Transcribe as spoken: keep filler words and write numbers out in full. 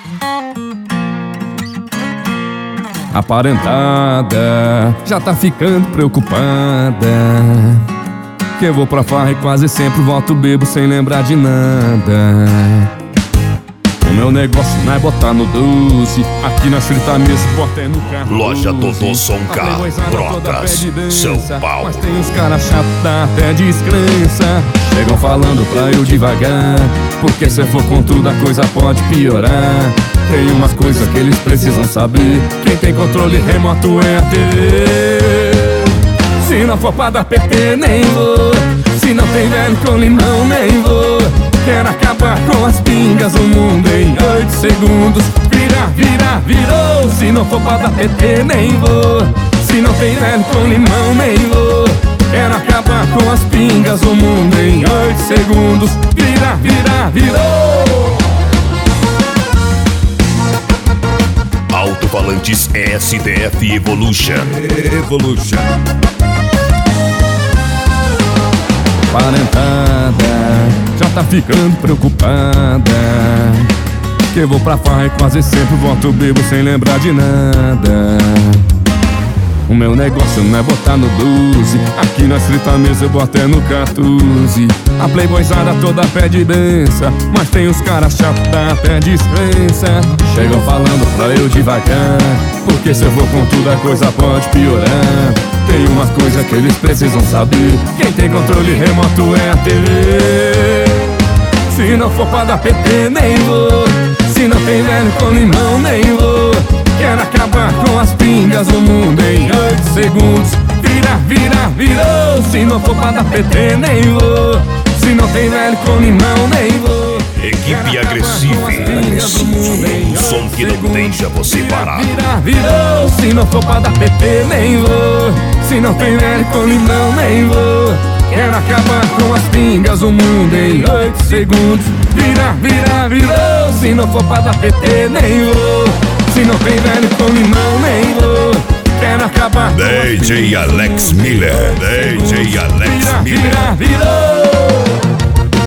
Aparentada, já tá ficando preocupada, que eu vou pra farra e quase sempre volto bebo sem lembrar de nada. O meu negócio não é botar no doze, aqui na frita mesmo, bota é no carro. Loja Dodô Soncar, Brotas, São Paulo. Mas tem uns caras chatos, dá até descrença. Chegam falando pra eu devagar, porque se eu for com tudo a coisa pode piorar. Tem umas coisas que eles precisam saber, quem tem controle remoto é a T V. Se não for pra dar P T nem vou, se não tem velho com limão nem vou. Quero acabar com as pingas, o mundo em oito segundos. Vira, vira, virou. Se não for pra dar P T nem vou, se não tem velho com limão nem vou. Quero acabar com as pingas, o mundo em oito segundos. Vira, vira, virou. Alto-falantes S D F Evolution. Evolution. Aparentada, já tá ficando preocupada, que eu vou pra farra e quase sempre volto bebo sem lembrar de nada. O meu negócio não é botar no doze, aqui na frita mesa eu boto é no quatorze. A playboyzada toda pede benção, mas tem os caras chatos, dá até descrença. Chegam falando pra eu devagar, porque se eu vou com tudo a coisa pode piorar. Tem umas coisas que eles precisam saber, quem tem controle remoto é a T V. Se não for pra dar P T nem vou, se não tem velho com limão nem vou. Quero acabar com as pingas, o mundo em oito segundos. Vira, vira, virou. Se não for pra dar P T nem vou, se não tem velho com limão nem vou. Equipe agressiva, o som que não deixa você parar. Vira, virou. Se não for pra dar P T nem vou, se não tem velho com limão nem vou. Quero acabar com as pingas, o mundo em oito segundos. Vira, vira, virou. Se não for pra dar P T nem vou, se não tem velho com limão nem vou. Quero acabar com D J Alex Miller, D J Alex Miller. Vira, vira, virou.